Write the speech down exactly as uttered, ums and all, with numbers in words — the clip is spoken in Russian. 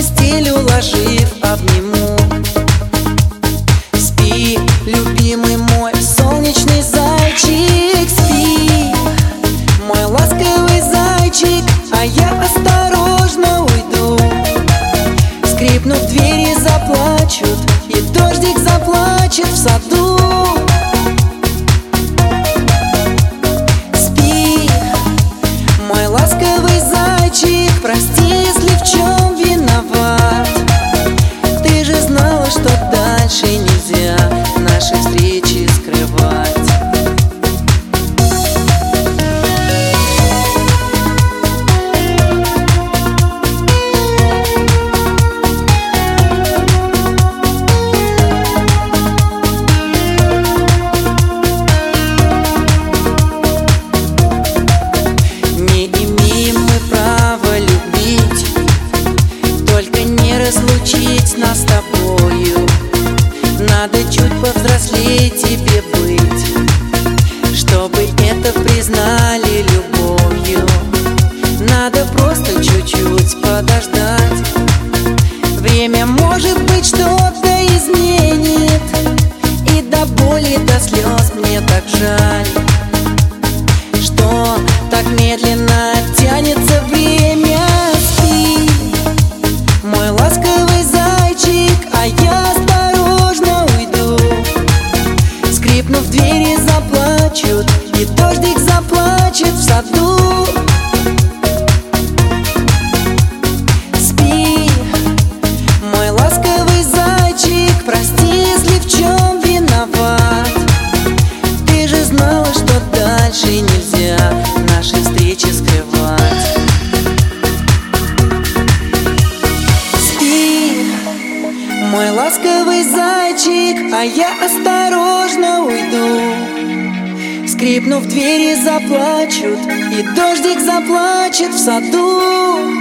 постель уложив, обниму. Спи, любимый мой солнечный зайчик, спи, мой ласковый зайчик, а я осторожно уйду. Скрипнув, двери заплачут, и дождик заплачет в саду. Спи, мой ласковый зайчик, прости, если в чем виноват. Ты же знала, что дальше нельзя наши встречи скрывать. Разлучить нас с тобою, надо чуть повзрослеть тебе быть, чтобы это признали любовью. Надо просто чуть-чуть подождать. Время, может быть, что-то изменит, и до боли, до слез мне так жаль, что так медленно тянется время. Спи, мой ласковый зайчик, а я осторожно уйду. Скрипнув, двери заплачут, и дождик заплачет в саду. Спи, мой ласковый зайчик, прости, если в чем виноват. Ты же знала, что дальше нельзя наши встречи скрывать. Мой ласковый зайчик, а я осторожно уйду. Скрипнув, двери заплачут, и дождик заплачет в саду.